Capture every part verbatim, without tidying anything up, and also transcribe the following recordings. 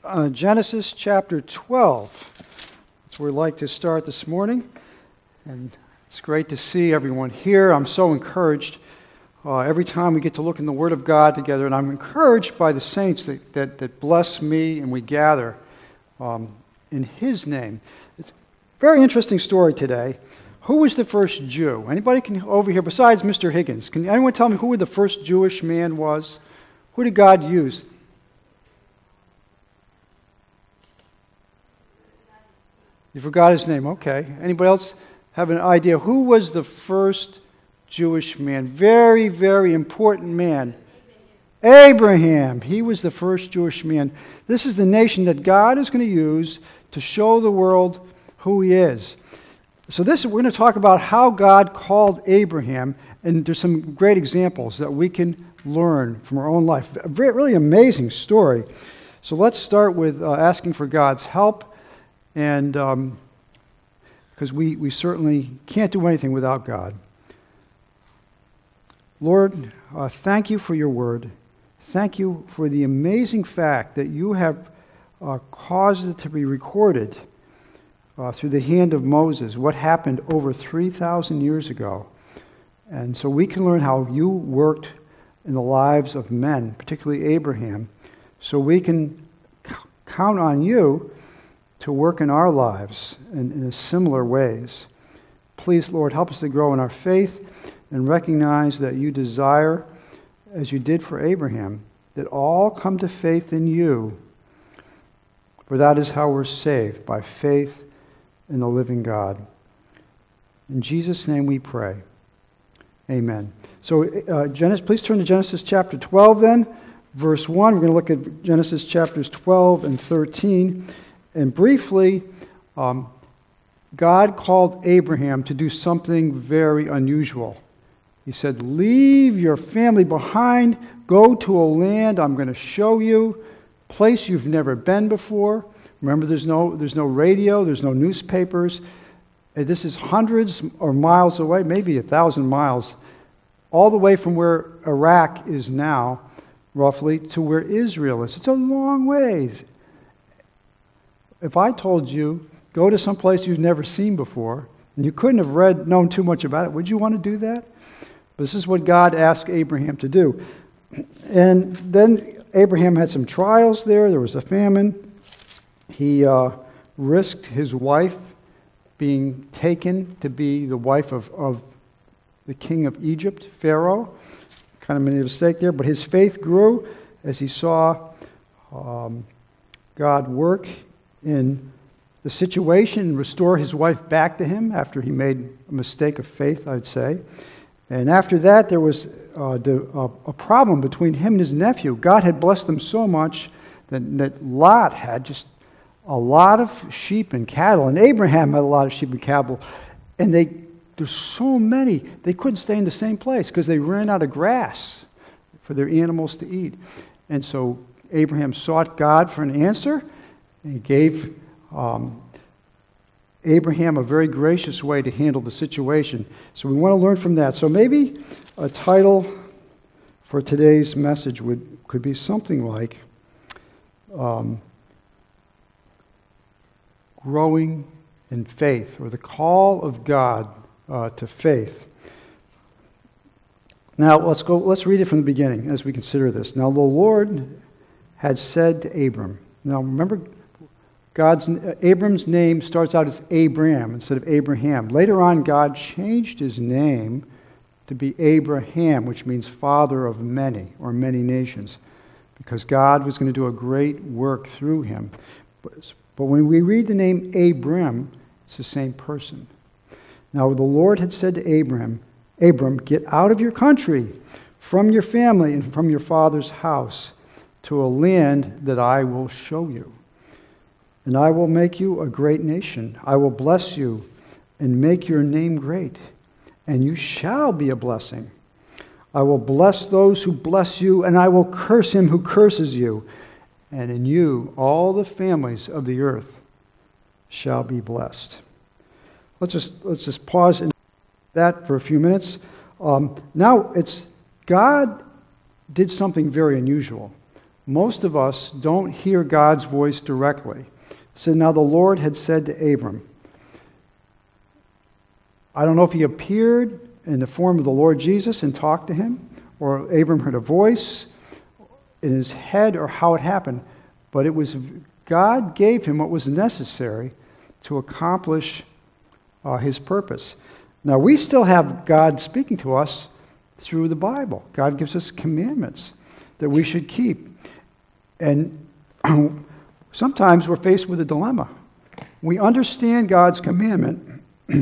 uh, Genesis chapter twelve. That's where we'd like to start this morning. And it's great to see everyone here. I'm so encouraged uh, every time we get to look in the Word of God together. And I'm encouraged by the saints that, that, that bless me and we gather um, in His name. It's a very interesting story today. Who was the first Jew? Anybody can over here, besides Mister Higgins, can anyone tell me who the first Jewish man was? Who did God use? You forgot his name, okay. Anybody else have an idea? Who was the first Jewish man? Very, very important man. Abraham. He was the first Jewish man. This is the nation that God is going to use to show the world who He is. So this, we're going to talk about how God called Abraham, and there's some great examples that we can learn from our own life. A very, really amazing story. So let's start with uh, asking for God's help, and um, because we, we certainly can't do anything without God. Lord, uh, thank you for your word. Thank you for the amazing fact that you have uh, caused it to be recorded Uh, through the hand of Moses, what happened over three thousand years ago. And so we can learn how you worked in the lives of men, particularly Abraham, so we can c- count on you to work in our lives in, in similar ways. Please, Lord, help us to grow in our faith and recognize that you desire, as you did for Abraham, that all come to faith in you, for that is how we're saved, by faith in the living God. In Jesus' name we pray. Amen. So, uh, Genesis, please turn to Genesis chapter twelve then, verse one. We're going to look at Genesis chapters twelve and thirteen. And briefly, um, God called Abraham to do something very unusual. He said, leave your family behind, go to a land I'm going to show you, a place you've never been before. Remember, there's no there's no radio, there's no newspapers. This is hundreds or miles away, maybe a thousand miles, all the way from where Iraq is now, roughly, to where Israel is. It's a long ways. If I told you, go to some place you've never seen before, and you couldn't have read, known too much about it, would you want to do that? This is what God asked Abraham to do. And then Abraham had some trials there. There was a famine. He uh, risked his wife being taken to be the wife of, of the king of Egypt, Pharaoh. Kind of made a mistake there, but his faith grew as he saw um, God work in the situation and restore his wife back to him after he made a mistake of faith, I'd say. And after that, there was uh, the, uh, a problem between him and his nephew. God had blessed them so much that, that Lot had just a lot of sheep and cattle, and Abraham had a lot of sheep and cattle, and they there's so many, they couldn't stay in the same place because they ran out of grass for their animals to eat. And so Abraham sought God for an answer, and he gave um, Abraham a very gracious way to handle the situation. So we want to learn from that. So maybe a title for today's message would could be something like um, Growing in Faith, or the call of God uh, to faith. Now let's go. Let's read it from the beginning as we consider this. Now the Lord had said to Abram. Now remember, God's uh, Abram's name starts out as Abram instead of Abraham. Later on, God changed his name to be Abraham, which means father of many, or many nations, because God was going to do a great work through him. But, But when we read the name Abram, it's the same person. Now the Lord had said to Abram, Abram, get out of your country, from your family, and from your father's house, to a land that I will show you. And I will make you a great nation. I will bless you and make your name great, and you shall be a blessing. I will bless those who bless you, and I will curse him who curses you. And in you all the families of the earth shall be blessed. Let's just let's just pause in that for a few minutes. Um, now it's God did something very unusual. most of us don't hear God's voice directly. So now the Lord had said to Abram, I don't know if he appeared in the form of the Lord Jesus and talked to him, or Abram heard a voice in his head, or how it happened, but it was God gave him what was necessary to accomplish uh, his purpose. Now we still have God speaking to us through the Bible. God gives us commandments that we should keep. And sometimes we're faced with a dilemma. We understand God's commandment,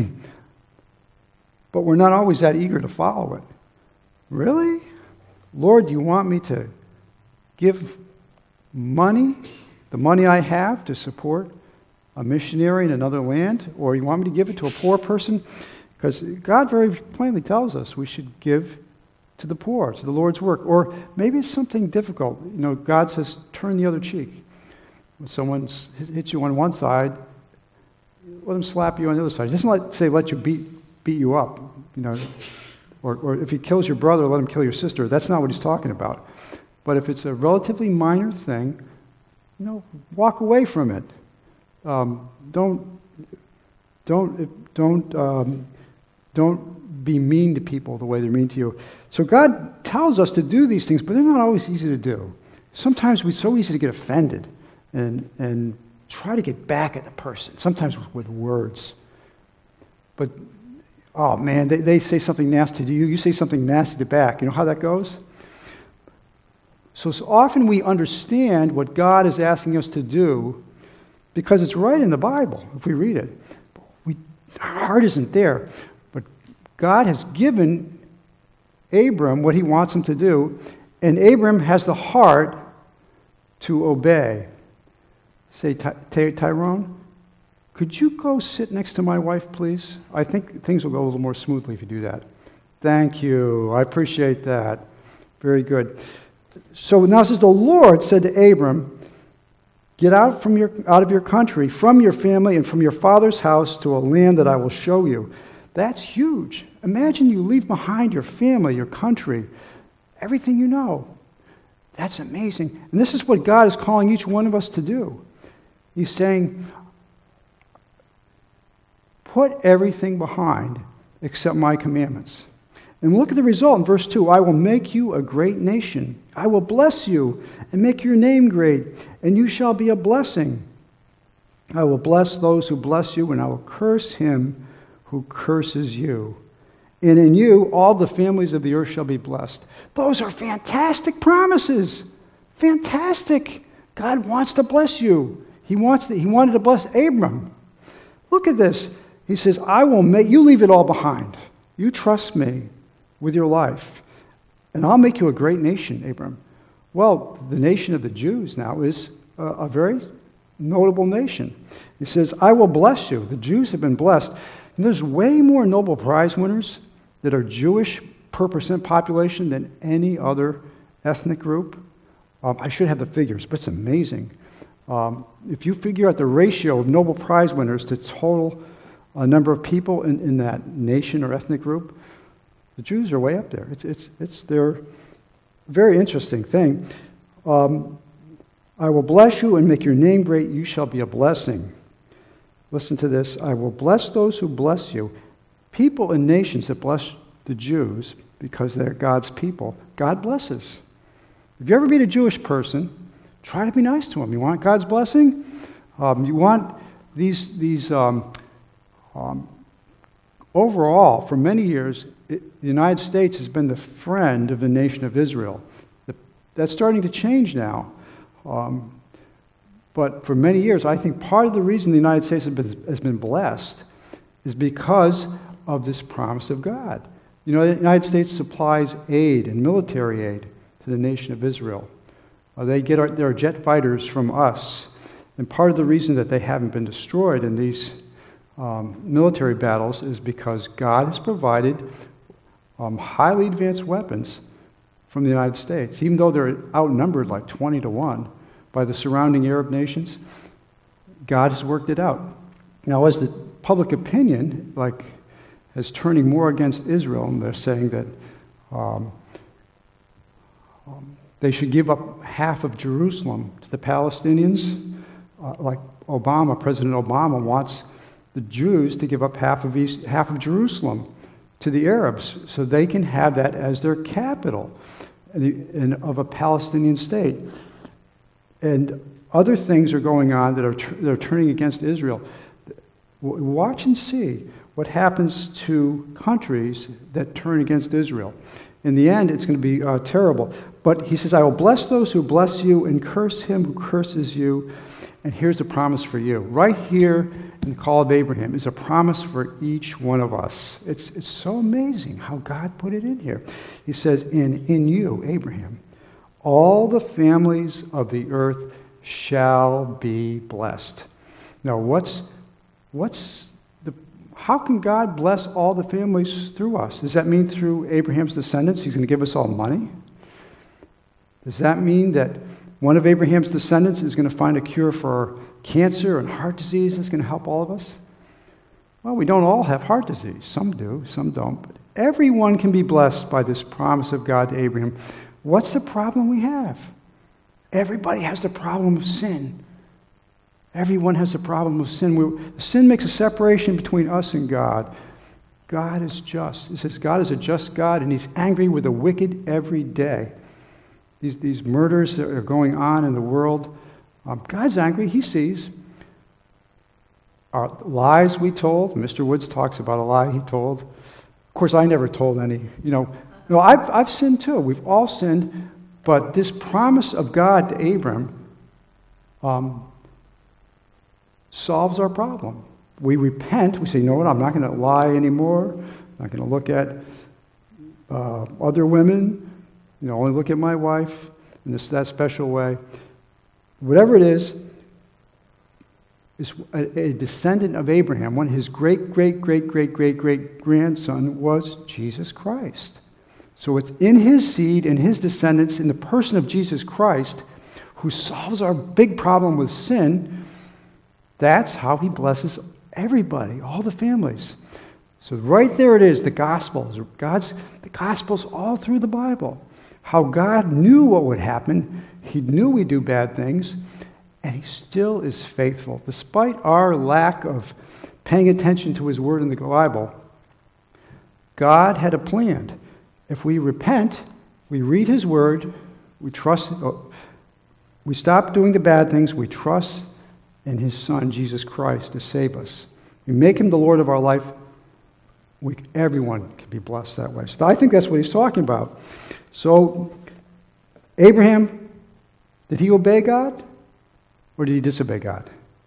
but we're not always that eager to follow it. Really? Lord, do you want me to give money, the money I have, to support a missionary in another land? Or you want me to give it to a poor person? Because God very plainly tells us we should give to the poor, to the Lord's work. Or maybe it's something difficult. You know, God says, turn the other cheek. When someone hits you on one side, let him slap you on the other side. He doesn't let, say let you beat beat you up, you know. Or, or if he kills your brother, let him kill your sister. That's not what he's talking about. But if it's a relatively minor thing, you know, walk away from it. Um, don't don't don't um, don't be mean to people the way they're mean to you. So God tells us to do these things, but they're not always easy to do. Sometimes it's so easy to get offended and and try to get back at the person. Sometimes with, with words, but oh man, they, they say something nasty to you. You say something nasty to back. You know how that goes? So, so often we understand what God is asking us to do because it's right in the Bible if we read it. We, our heart isn't there. But God has given Abram what he wants him to do, and Abram has the heart to obey. Say, Ty- Ty- Tyrone, could you go sit next to my wife, please? I think things will go a little more smoothly if you do that. Thank you. I appreciate that. Very good. So now it says, the Lord said to Abram, get out from your out of your country, from your family, and from your father's house to a land that I will show you. That's huge. Imagine you leave behind your family, your country, everything you know. That's amazing. And this is what God is calling each one of us to do. He's saying, put everything behind except my commandments. And look at the result in verse two. I will make you a great nation. I will bless you and make your name great, and you shall be a blessing. I will bless those who bless you, and I will curse him who curses you. And in you all the families of the earth shall be blessed. Those are fantastic promises. Fantastic. God wants to bless you. He wants to, he wanted to bless Abram. Look at this. He says, I will make you leave it all behind. You trust me with your life, and I'll make you a great nation, Abram. Well, the nation of the Jews now is a, a very notable nation. He says, I will bless you. The Jews have been blessed. And there's way more Nobel Prize winners that are Jewish per percent population than any other ethnic group. Um, I should have the figures, but it's amazing. Um, if you figure out the ratio of Nobel Prize winners to total uh, number of people in, in that nation or ethnic group, the Jews are way up there. It's it's it's their very interesting thing. Um, I will bless you and make your name great. You shall be a blessing. Listen to this. I will bless those who bless you. People and nations that bless the Jews because they're God's people, God blesses. If you ever meet a Jewish person, try to be nice to them. You want God's blessing? Um, you want these these um, um, overall, for many years, it, the United States has been the friend of the nation of Israel. The, that's starting to change now. Um, but for many years, I think part of the reason the United States has been, has been blessed is because of this promise of God. You know, the United States supplies aid and military aid to the nation of Israel. Uh, they get our, their jet fighters from us. And part of the reason that they haven't been destroyed in these um, military battles is because God has provided um, highly advanced weapons from the United States. Even though they're outnumbered like twenty to one by the surrounding Arab nations, God has worked it out. Now, as the public opinion, like, is turning more against Israel, and they're saying that um, um, they should give up half of Jerusalem to the Palestinians, uh, like Obama, President Obama wants the Jews to give up half of East, half of Jerusalem to the Arabs, so they can have that as their capital in, of a Palestinian state. And other things are going on that are, tr- that are turning against Israel. Watch and see what happens to countries that turn against Israel. In the end, it's going to be uh, terrible. But he says, I will bless those who bless you and curse him who curses you. And here's a promise for you. Right here in the call of Abraham is a promise for each one of us. It's, it's so amazing how God put it in here. He says, in, in you, Abraham, all the families of the earth shall be blessed. Now, what's, what's the, how can God bless all the families through us? Does that mean through Abraham's descendants, he's going to give us all money? Does that mean that one of Abraham's descendants is going to find a cure for cancer and heart disease that's going to help all of us? Well, we don't all have heart disease. Some do, some don't. But everyone can be blessed by this promise of God to Abraham. What's the problem we have? Everybody has the problem of sin. Everyone has the problem of sin. We're, sin makes a separation between us and God. God is just. It says God is a just God, and he's angry with the wicked every day. These, these murders that are going on in the world, um, God's angry. He sees. Our lies we told. Mister Woods talks about a lie he told. Of course, I never told any. You know, no, I've, I've sinned too. We've all sinned. But this promise of God to Abram um, solves our problem. We repent. We say, you know what, I'm not going to lie anymore. I'm not going to look at uh, other women. You know, only look at my wife in this that special way. Whatever it is, is a, a descendant of Abraham. One of his great, great, great, great, great, great grandson was Jesus Christ. So it's in his seed and his descendants, in the person of Jesus Christ, who solves our big problem with sin. That's how he blesses everybody, all the families. So right there it is, the Gospels. God's the Gospels all through the Bible. How God knew what would happen. He knew we'd do bad things, and he still is faithful. Despite our lack of paying attention to his word in the Bible, God had a plan. If we repent, we read his word, we trust, we stop doing the bad things, we trust in his Son, Jesus Christ, to save us. We make him the Lord of our life, we, everyone can be blessed that way. So I think that's what he's talking about. So, Abraham, did he obey God? Or did he disobey God?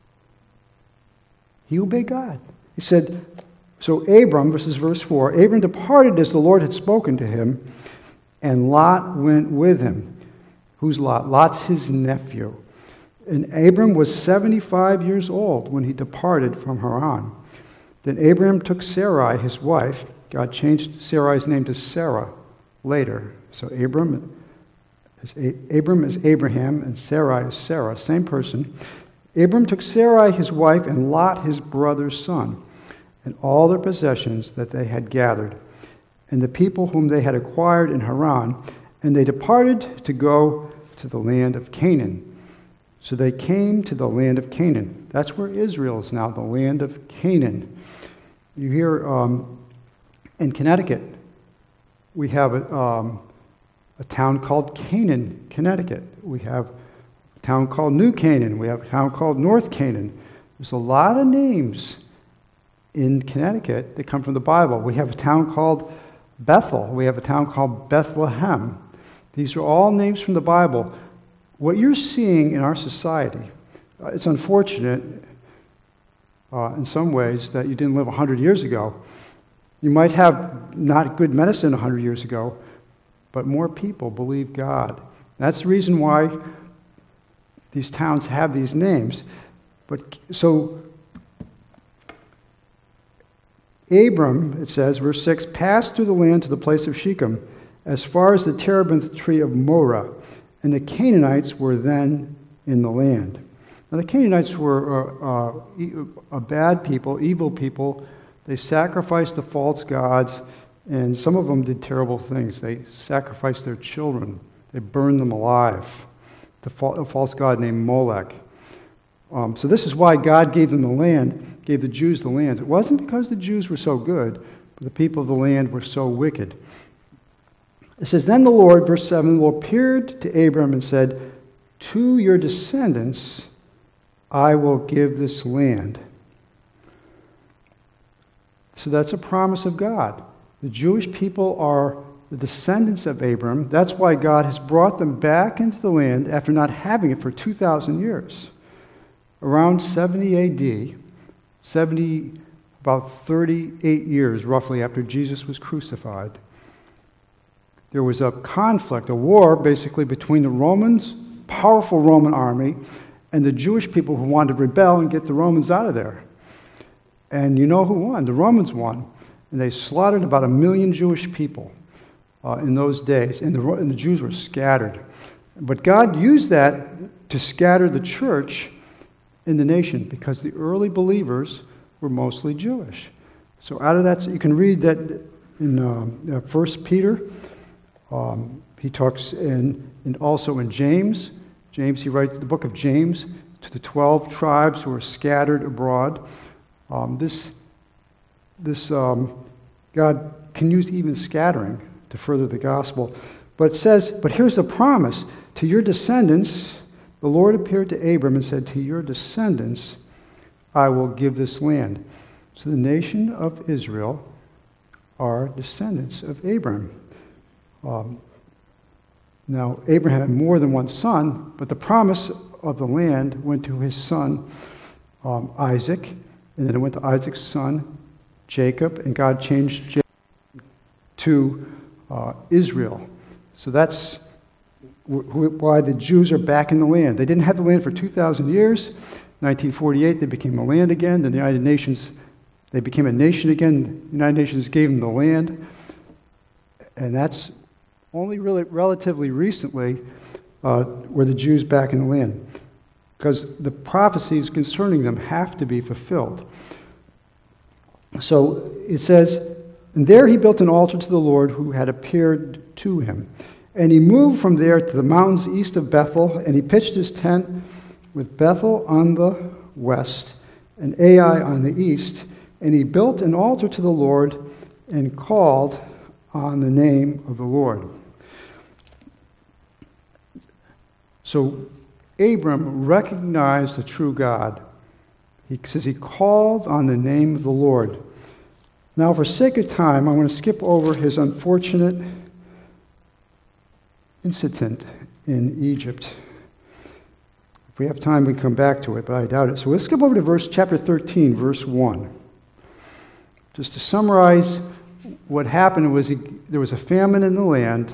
He obeyed God. He said, so Abram, this is verse four, Abram departed as the Lord had spoken to him, and Lot went with him. Who's Lot? Lot's his nephew. And Abram was seventy-five years old when he departed from Haran. Then Abram took Sarai, his wife. God changed Sarai's name to Sarah later. So Abram is, Abram is Abraham, and Sarai is Sarah, same person. Abram took Sarai, his wife, and Lot, his brother's son, and all their possessions that they had gathered, and the people whom they had acquired in Haran, and they departed to go to the land of Canaan. So they came to the land of Canaan. That's where Israel is now, the land of Canaan. You hear um, in Connecticut, we have a, um, a town called Canaan, Connecticut. We have a town called New Canaan. We have a town called North Canaan. There's a lot of names in Connecticut that come from the Bible. We have a town called Bethel. We have a town called Bethlehem. These are all names from the Bible. What you're seeing in our society, uh, it's unfortunate uh, in some ways that you didn't live one hundred years ago. You might have not good medicine one hundred years ago, but more people believe God. That's the reason why these towns have these names. But so Abram, it says, verse six, passed through the land to the place of Shechem, as far as the terebinth tree of Moreh, and the Canaanites were then in the land. Now the Canaanites were uh, uh, a bad people, evil people. They sacrificed to false gods, and some of them did terrible things. They sacrificed their children. They burned them alive. The false god named Molech. Um, so this is why God gave them the land, gave the Jews the land. It wasn't because the Jews were so good, but the people of the land were so wicked. It says, then the Lord, verse seven, the Lord appeared to Abram and said, to your descendants I will give this land. So that's a promise of God. The Jewish people are the descendants of Abram. That's why God has brought them back into the land after not having it for two thousand years. Around seventy A D, seventy, about thirty-eight years roughly after Jesus was crucified, there was a conflict, a war basically between the Romans, powerful Roman army, and the Jewish people who wanted to rebel and get the Romans out of there. And you know who won? The Romans won. And they slaughtered about a million Jewish people uh, in those days. And the, and the Jews were scattered. But God used that to scatter the church in the nation because the early believers were mostly Jewish. So out of that, you can read that in uh, First Peter. Um, he talks in, and also in James. James, he writes the book of James to the twelve tribes who are scattered abroad. Um, this, this um, God can use even scattering to further the gospel. But it says, but here's the promise. To your descendants, the Lord appeared to Abram and said, to your descendants, I will give this land. So the nation of Israel are descendants of Abram. Um, now, Abraham had more than one son, but the promise of the land went to his son, um, Isaac, and then it went to Isaac's son, Jacob, and God changed Jacob to uh, Israel. So that's why the Jews are back in the land. They didn't have the land for two thousand years. nineteen forty-eight, they became a land again. The United Nations, they became a nation again. The United Nations gave them the land. And that's only really relatively recently uh, were the Jews back in the land. Because the prophecies concerning them have to be fulfilled. So it says, and there he built an altar to the Lord who had appeared to him. And he moved from there to the mountains east of Bethel, and he pitched his tent with Bethel on the west and Ai on the east. And he built an altar to the Lord and called on the name of the Lord. So Abram recognized the true God. He says he called on the name of the Lord. Now, for sake of time, I want to skip over his unfortunate incident in Egypt. If we have time, we can come back to it, but I doubt it. So let's skip over to verse chapter thirteen, verse one. Just to summarize, what happened was he, there was a famine in the land.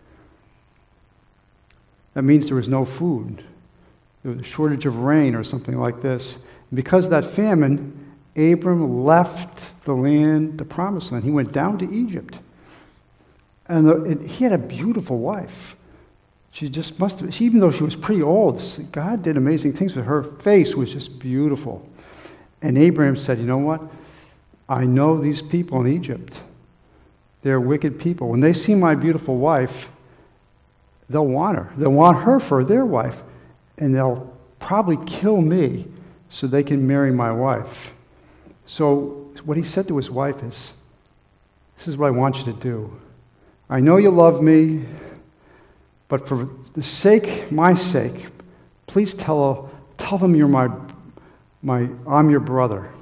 That means there was no food. There was a shortage of rain or something like this. And because of that famine, Abram left the land, the promised land. He went down to Egypt. And the, it, he had a beautiful wife. She just must have, she, even though she was pretty old, God did amazing things with her. Her face was just beautiful. And Abraham said, you know what? I know these people in Egypt. They're wicked people. When they see my beautiful wife, they'll want her. They'll want her for their wife. And they'll probably kill me so they can marry my wife. So what he said to his wife is, this is what I want you to do. I know you love me, but for the sake, my sake, please tell tell them you're my my I'm your brother.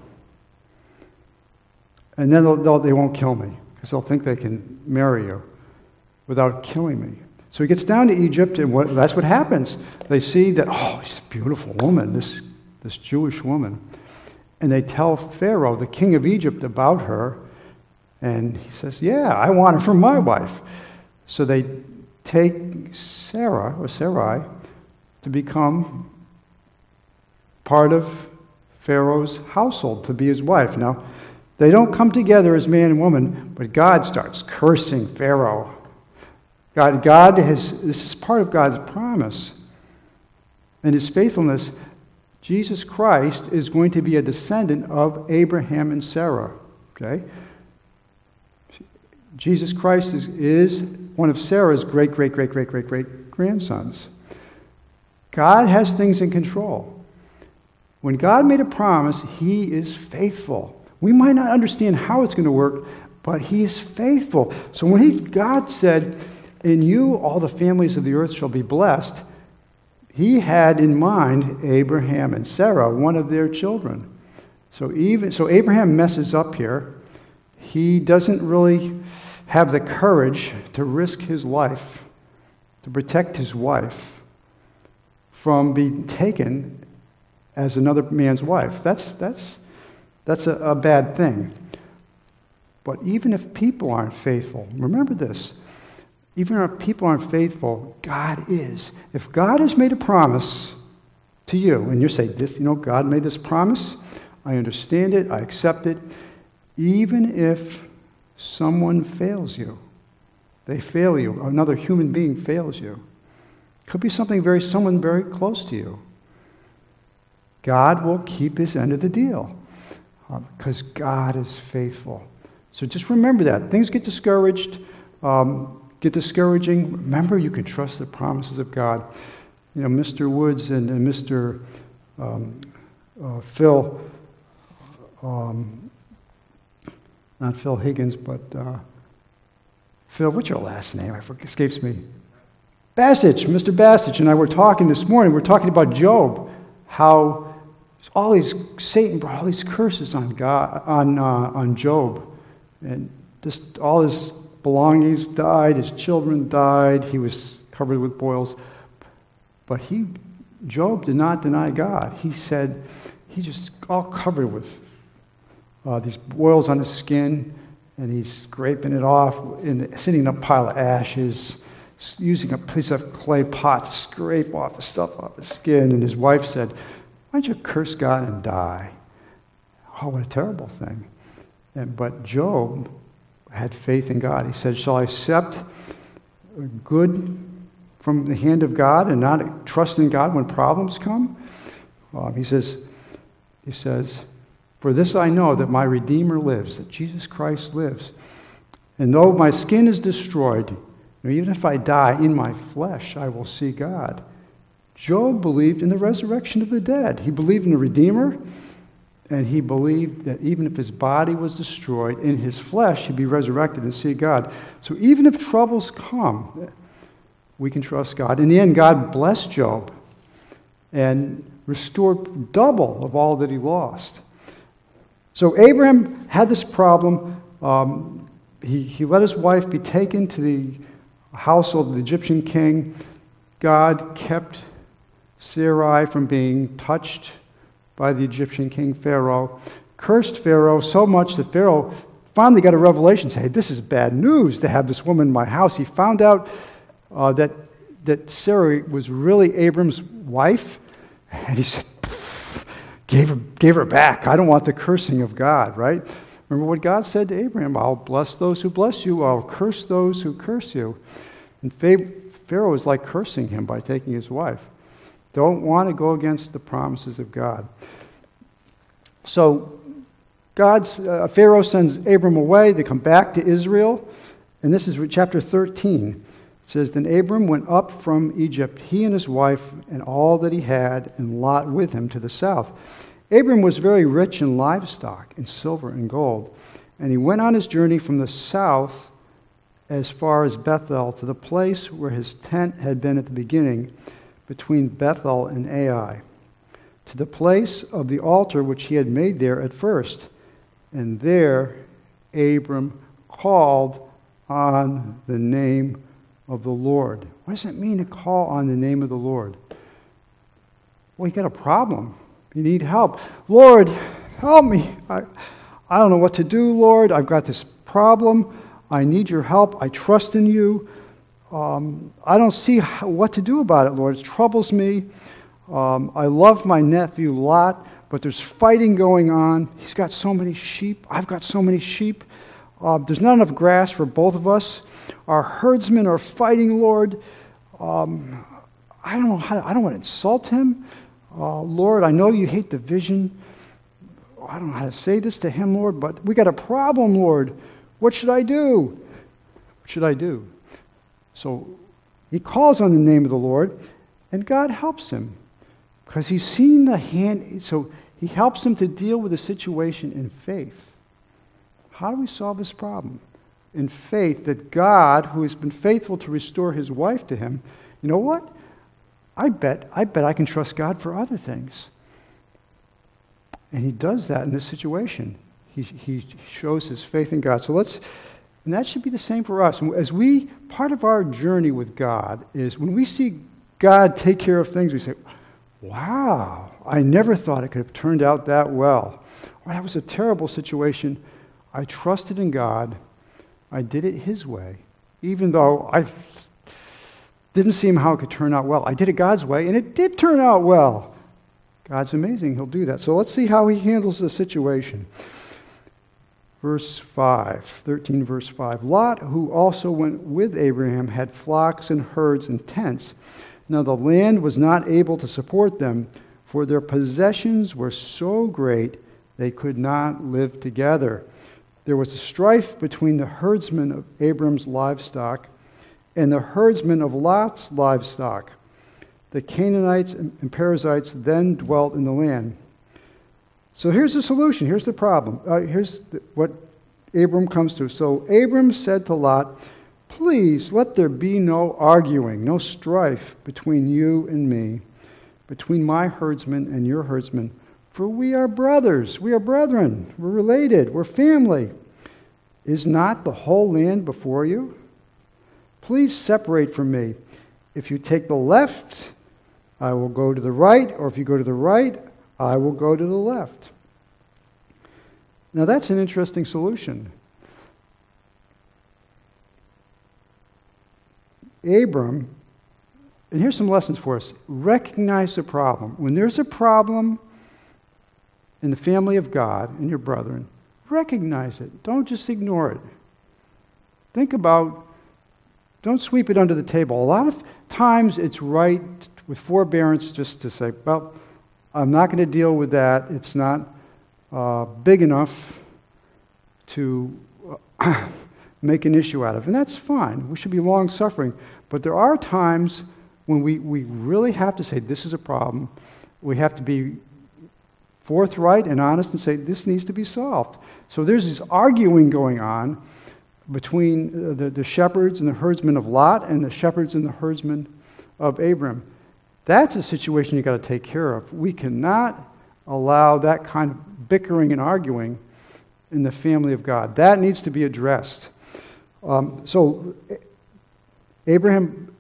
And then they'll, they'll, they won't kill me because they'll think they can marry you without killing me. So he gets down to Egypt, and what, that's what happens. They see that, oh, she's a beautiful woman, this this Jewish woman. And they tell Pharaoh, the king of Egypt, about her. And he says, yeah, I want her for my wife. So they take Sarah, or Sarai, to become part of Pharaoh's household, to be his wife. Now, they don't come together as man and woman, but God starts cursing Pharaoh. God, God has, this is part of God's promise. And his faithfulness, Jesus Christ is going to be a descendant of Abraham and Sarah. Okay? Jesus Christ is, is one of Sarah's great, great, great, great, great, great grandsons. God has things in control. When God made a promise, He is faithful. We might not understand how it's going to work, but He is faithful. So when he, God said, "In you all the families of the earth shall be blessed," He had in mind Abraham and Sarah, one of their children. So even so, Abraham messes up here. He doesn't really have the courage to risk his life to protect his wife from being taken as another man's wife. That's that's that's a, a bad thing. But even if people aren't faithful, remember this. Even if people aren't faithful, God is. If God has made a promise to you, and you say, "This, you know, God made this promise. I understand it. I accept it." Even if someone fails you, they fail you, another human being fails you. Could be something very, someone very close to you. God will keep His end of the deal uh, because God is faithful. So just remember that. Things get discouraged, um, get discouraging. Remember, you can trust the promises of God. You know, Mister Woods and, and Mister Um, uh, Phil, um, not Phil Higgins, but uh, Phil, what's your last name? I forget, escapes me. Bassich, Mister Bassich and I were talking this morning. We were talking about Job, how all these Satan brought all these curses on God, on uh, on Job, and just all his belongings died. His children died. He was covered with boils, but he, Job, did not deny God. He said he just all covered with uh, these boils on his skin, and he's scraping it off, in, sitting in a pile of ashes, using a piece of clay pot to scrape off the stuff off his skin. And his wife said, "Why don't you curse God and die?" Oh, what a terrible thing. And, but Job had faith in God. He said, "Shall I accept good from the hand of God and not trust in God when problems come?" Um, he says, he says, "For this I know that my Redeemer lives," that Jesus Christ lives. "And though my skin is destroyed, even if I die in my flesh, I will see God." Job believed in the resurrection of the dead. He believed in the Redeemer, and he believed that even if his body was destroyed, in his flesh he'd be resurrected and see God. So even if troubles come, we can trust God. In the end, God blessed Job and restored double of all that he lost. So Abraham had this problem. Um, he, he let his wife be taken to the household of the Egyptian king. God kept Sarai from being touched by the Egyptian king Pharaoh, cursed Pharaoh so much that Pharaoh finally got a revelation, say, "Hey, this is bad news to have this woman in my house." He found out uh, that that Sarai was really Abram's wife, and he said, gave her, gave her back. I don't want the cursing of God, right? Remember what God said to Abraham, "I'll bless those who bless you, I'll curse those who curse you." And Pharaoh was like cursing him by taking his wife. Don't want to go against the promises of God. So God's uh, Pharaoh sends Abram away. They come back to Israel. And this is chapter thirteen. It says, "Then Abram went up from Egypt, he and his wife, and all that he had, and Lot with him to the south. Abram was very rich in livestock, in silver and gold. And he went on his journey from the south as far as Bethel, to the place where his tent had been at the beginning, between Bethel and Ai, to the place of the altar which he had made there at first. And there Abram called on the name of the Lord." What does it mean to call on the name of the Lord? Well, you got a problem. You need help. "Lord, help me. I, I don't know what to do, Lord. I've got this problem. I need your help. I trust in you. Um, I don't see how, what to do about it, Lord. It troubles me. Um, I love my nephew Lot, but there's fighting going on. He's got so many sheep. I've got so many sheep. Uh, there's not enough grass for both of us. Our herdsmen are fighting, Lord. Um, I don't know how. I don't want to insult him, uh, Lord. I know you hate division. I don't know how to say this to him, Lord, but we got a problem, Lord. What should I do?" What should I do? So he calls on the name of the Lord, and God helps him because he's seen the hand. So he helps him to deal with the situation in faith. How do we solve this problem? In faith that God, who has been faithful to restore his wife to him, you know what? I bet, I bet I can trust God for other things. And he does that in this situation. He, he shows his faith in God. So let's, and that should be the same for us. As we, part of our journey with God is when we see God take care of things, we say, wow, I never thought it could have turned out that well. Or that was a terrible situation. I trusted in God. I did it his way. Even though I didn't seem how it could turn out well. I did it God's way, and it did turn out well. God's amazing. He'll do that. So let's see how he handles the situation. Verse five, thirteen verse five. Lot, who also went with Abraham, had flocks and herds and tents. Now the land was not able to support them, for their possessions were so great they could not live together. There was a strife between the herdsmen of Abram's livestock and the herdsmen of Lot's livestock. The Canaanites and Perizzites then dwelt in the land. So here's the solution. Here's the problem. Uh, here's the, what Abram comes to. So Abram said to Lot, please let there be no arguing, no strife between you and me, between my herdsmen and your herdsmen, for we are brothers, we are brethren, we're related, we're family. Is not the whole land before you? Please separate from me. If you take the left, I will go to the right, or if you go to the right, I will go to the left. Now that's an interesting solution. Abram, and here's some lessons for us. Recognize the problem. When there's a problem in the family of God and your brethren, recognize it. Don't just ignore it. Think about, don't sweep it under the table. A lot of times it's right with forbearance just to say, well, I'm not going to deal with that. It's not uh, big enough to uh, make an issue out of. And that's fine. We should be long-suffering. But there are times when we, we really have to say, this is a problem. We have to be forthright and honest and say, this needs to be solved. So there's this arguing going on between the, the shepherds and the herdsmen of Lot and the shepherds and the herdsmen of Abram. That's a situation you've got to take care of. We cannot allow that kind of bickering and arguing in the family of God. That needs to be addressed. Um, so Abraham,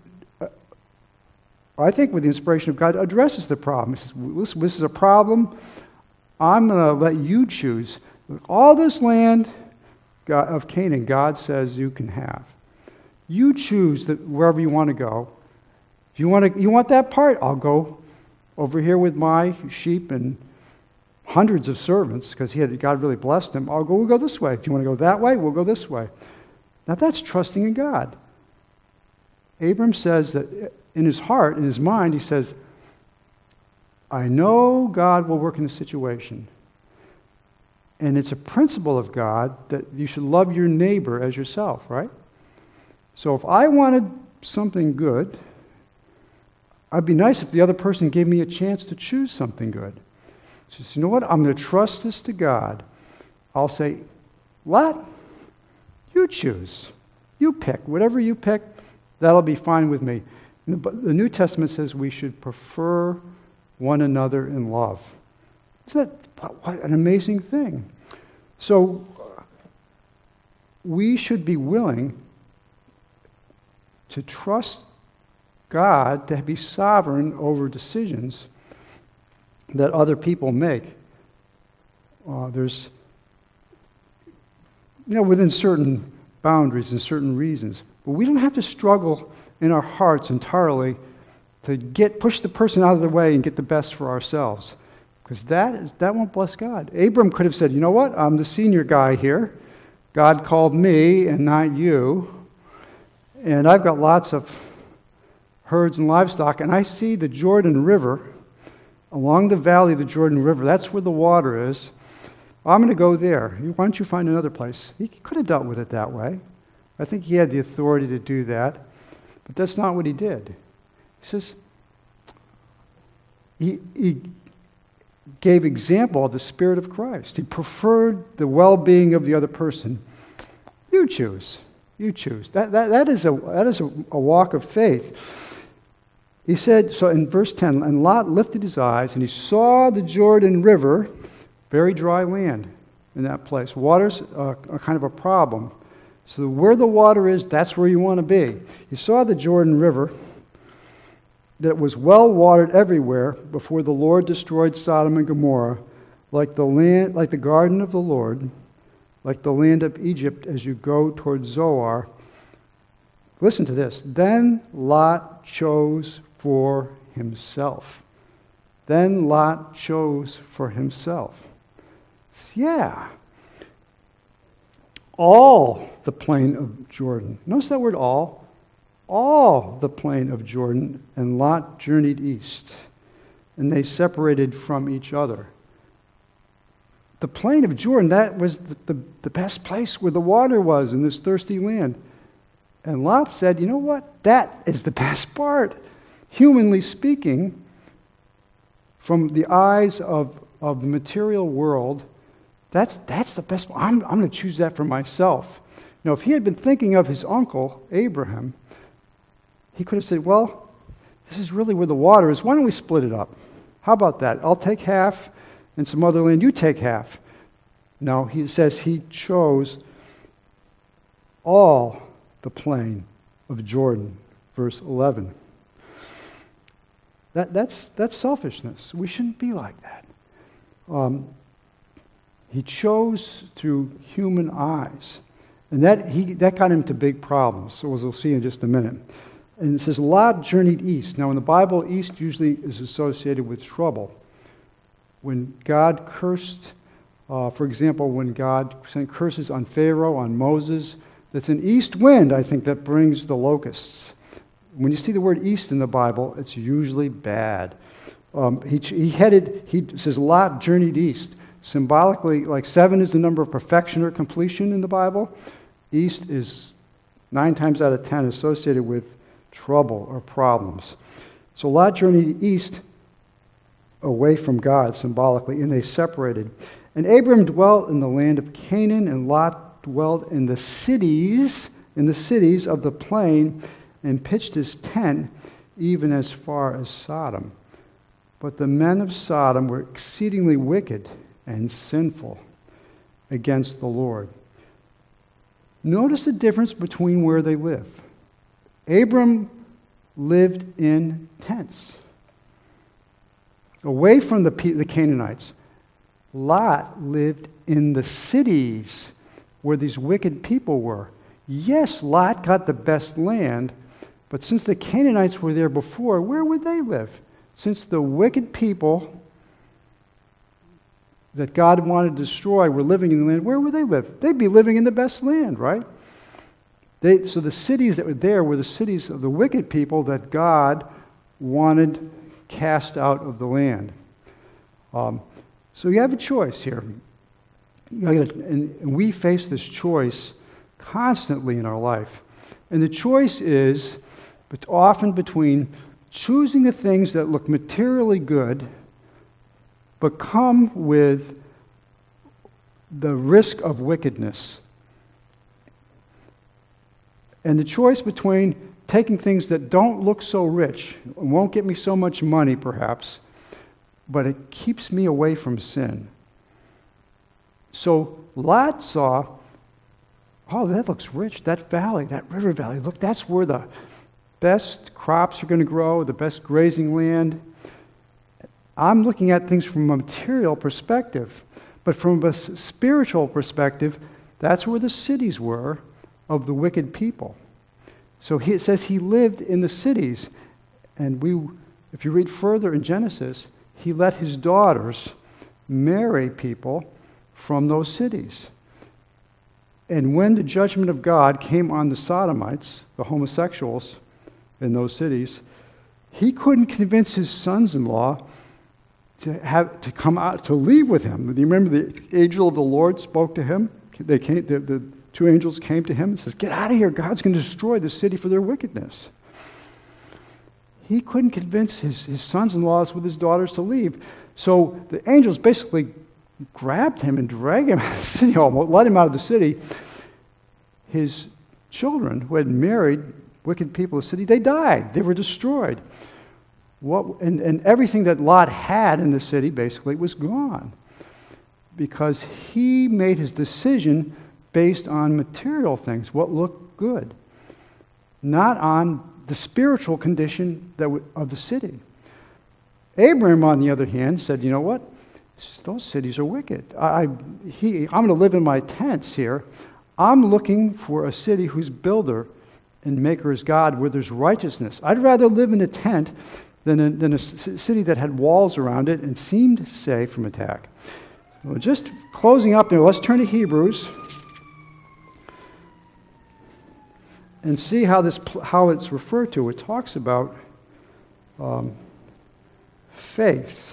I think with the inspiration of God, addresses the problem. He says, listen, this is a problem. I'm going to let you choose. All this land of Canaan, God says you can have. You choose that wherever you want to go. If you want to, you want that part, I'll go over here with my sheep and hundreds of servants, because he had God really blessed him. I'll go. We'll go this way. If you want to go that way, we'll go this way. Now that's trusting in God. Abram says that in his heart, in his mind, he says, I know God will work in the situation. And it's a principle of God that you should love your neighbor as yourself, right? So if I wanted something good, I'd be nice if the other person gave me a chance to choose something good. He says, you know what? I'm going to trust this to God. I'll say, Lot, you choose. You pick. Whatever you pick, that'll be fine with me. But the New Testament says we should prefer one another in love. Isn't that what an amazing thing? So we should be willing to trust God to be sovereign over decisions that other people make. Uh, there's, you know, within certain boundaries and certain reasons. But we don't have to struggle in our hearts entirely to get push the person out of the way and get the best for ourselves. Because that is that won't bless God. Abram could have said, you know what, I'm the senior guy here. God called me and not you. And I've got lots of herds and livestock, and I see the Jordan River, along the valley of the Jordan River, that's where the water is. I'm going to go there. Why don't you find another place? He could have dealt with it that way. I think he had the authority to do that, but that's not what he did. He says, he, he gave example of the Spirit of Christ. He preferred the well-being of the other person. You choose. You choose. That, that, that is, a, that is a, a walk of faith. He said, so in verse ten, and Lot lifted his eyes, and he saw the Jordan River, very dry land in that place. Water's a, a kind of a problem. So where the water is, that's where you want to be. He saw the Jordan River that was well watered everywhere before the Lord destroyed Sodom and Gomorrah, like the land, like the garden of the Lord, like the land of Egypt as you go toward Zoar. Listen to this. Then Lot chose for himself. Then Lot chose for himself. Yeah. All the plain of Jordan. Notice that word all. All the plain of Jordan, and Lot journeyed east, and they separated from each other. The plain of Jordan, that was the, the, the best place where the water was in this thirsty land. And Lot said, you know what? That is the best part. Humanly speaking, from the eyes of, of the material world, that's, that's the best. I'm, I'm going to choose that for myself. You know, if he had been thinking of his uncle, Abraham, he could have said, well, this is really where the water is. Why don't we split it up? How about that? I'll take half, and some other land, you take half. No, he says he chose all the plain of Jordan, verse eleven. That, that's, that's selfishness. We shouldn't be like that. Um, he chose through human eyes. And that, he, that got him to big problems, so as we'll see in just a minute. And it says, Lot journeyed east. Now in the Bible, east usually is associated with trouble. When God cursed, uh, for example, when God sent curses on Pharaoh, on Moses, that's an east wind, I think, that brings the locusts. When you see the word east in the Bible, it's usually bad. Um, he, he headed, he says, Lot journeyed east. Symbolically, like seven is the number of perfection or completion in the Bible. East is nine times out of ten associated with trouble or problems. So Lot journeyed east away from God symbolically, and they separated. And Abram dwelt in the land of Canaan, and Lot dwelt in the cities, in the cities of the plain, and pitched his tent even as far as Sodom. But the men of Sodom were exceedingly wicked and sinful against the Lord. Notice the difference between where they live. Abram lived in tents, away from the, the Canaanites. Lot lived in the cities where these wicked people were. Yes, Lot got the best land, but since the Canaanites were there before, where would they live? Since the wicked people that God wanted to destroy were living in the land, where would they live? They'd be living in the best land, right? They, so the cities that were there were the cities of the wicked people that God wanted cast out of the land. Um, so you have a choice here. You know, and, and we face this choice constantly in our life. And the choice is but often between choosing the things that look materially good but come with the risk of wickedness. And the choice between taking things that don't look so rich, won't get me so much money perhaps, but it keeps me away from sin. So Lot saw, oh, that looks rich, that valley, that river valley, look, that's where the best crops are going to grow, the best grazing land. I'm looking at things from a material perspective, but from a spiritual perspective, that's where the cities were of the wicked people. So he, it says he lived in the cities, and we, if you read further in Genesis, he let his daughters marry people from those cities. And when the judgment of God came on the Sodomites, the homosexuals in those cities, he couldn't convince his sons-in-law to have to come out to leave with him. Do you remember the angel of the Lord spoke to him? They came. The, the two angels came to him and says, "Get out of here. God's going to destroy the city for their wickedness." He couldn't convince his, his sons-in-laws with his daughters to leave. So the angels basically grabbed him and dragged him out of the city, almost let him out of the city. His children, who had married wicked people of the city, they died. They were destroyed. What, and, and everything that Lot had in the city basically was gone, because he made his decision based on material things, what looked good, not on the spiritual condition that w- of the city. Abraham, on the other hand, said, "You know what? Those cities are wicked. I, he, I'm going to live in my tents here. I'm looking for a city whose builder and maker is God, where there's righteousness. I'd rather live in a tent than a, than a city that had walls around it and seemed safe from attack." Well, just closing up there, let's turn to Hebrews and see how this how it's referred to. It talks about um, faith.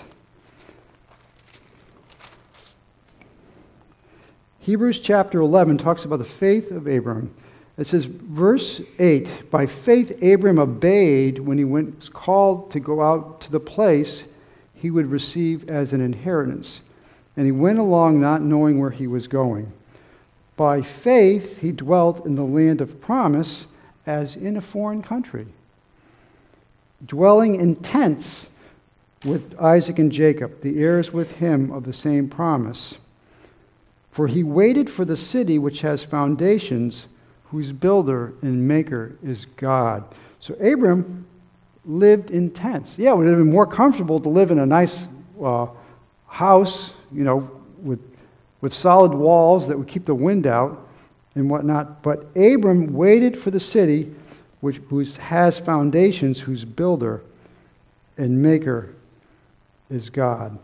Hebrews chapter eleven talks about the faith of Abraham. It says, verse eight, "By faith Abraham obeyed when he went, was called to go out to the place he would receive as an inheritance. And he went along not knowing where he was going. By faith he dwelt in the land of promise as in a foreign country, dwelling in tents with Isaac and Jacob, the heirs with him of the same promise. For he waited for the city which has foundations, whose builder and maker is God." So Abram lived in tents. Yeah, it would have been more comfortable to live in a nice uh, house, you know, with with solid walls that would keep the wind out and whatnot. But Abram waited for the city which whose has foundations, whose builder and maker is God.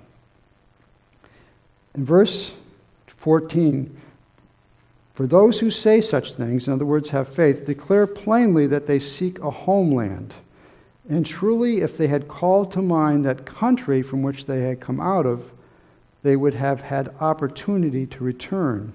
In verse fourteen, "For those who say such things," in other words, have faith, "declare plainly that they seek a homeland. And truly, if they had called to mind that country from which they had come out of, they would have had opportunity to return."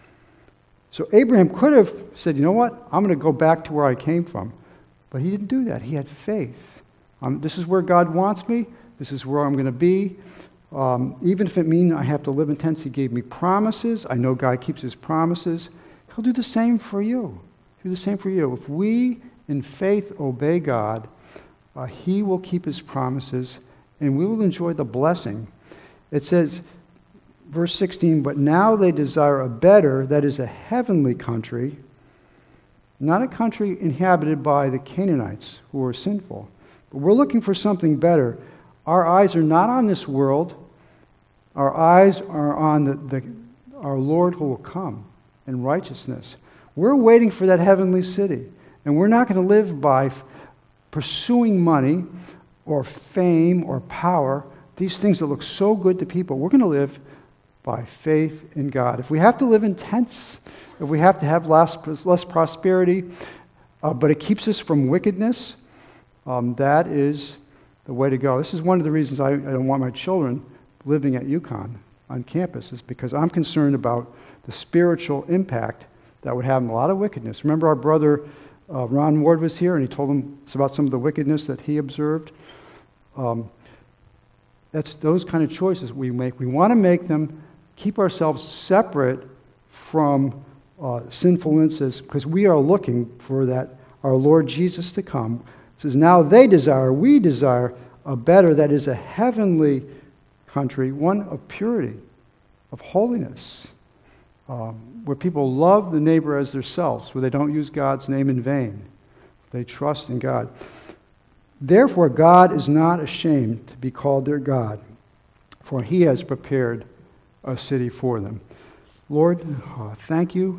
So Abraham could have said, "You know what? I'm going to go back to where I came from." But he didn't do that. He had faith. Um, this is where God wants me. This is where I'm going to be. Um, even if it means I have to live in tents, he gave me promises. I know God keeps his promises. He'll do the same for you. He'll do the same for you. If we, in faith, obey God, uh, he will keep his promises, and we will enjoy the blessing. It says, verse sixteen, "But now they desire a better, that is a heavenly country, not a country inhabited by the Canaanites who are sinful." But we're looking for something better. Our eyes are not on this world. Our eyes are on the, the, our Lord who will come in righteousness. We're waiting for that heavenly city. And we're not going to live by f- pursuing money or fame or power, these things that look so good to people. We're going to live by faith in God. If we have to live in tents, if we have to have less, less prosperity, uh, but it keeps us from wickedness, um, that is the way to go. This is one of the reasons I, I don't want my children living at UConn on campus, is because I'm concerned about the spiritual impact that would have a lot of wickedness. Remember our brother uh, Ron Ward was here, and he told them about some of the wickedness that he observed. Um, that's those kind of choices we make. We want to make them keep ourselves separate from uh, sinful influences, because we are looking for that our Lord Jesus to come. It says, "Now they desire, we desire a better, that is a heavenly country, one of purity, of holiness, um, where people love the neighbor as themselves, where they don't use God's name in vain. They trust in God. Therefore, God is not ashamed to be called their God, for he has prepared a city for them." Lord, uh, thank you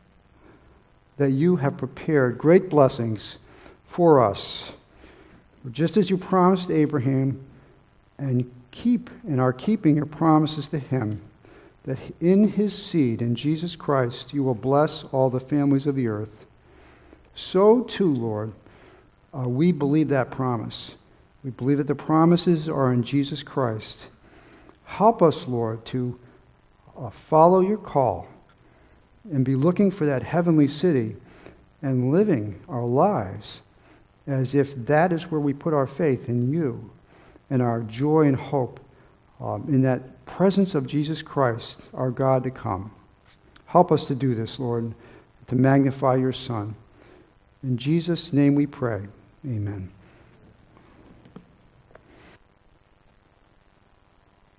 that you have prepared great blessings for us, just as you promised Abraham, and keep and are keeping your promises to him, that in his seed, in Jesus Christ, you will bless all the families of the earth. So too, Lord, uh, we believe that promise. We believe that the promises are in Jesus Christ. Help us, Lord, to uh, follow your call, and be looking for that heavenly city and living our lives as if that is where we put our faith in you and our joy and hope um, in that presence of Jesus Christ, our God to come. Help us to do this, Lord, to magnify your Son. In Jesus' name we pray. Amen.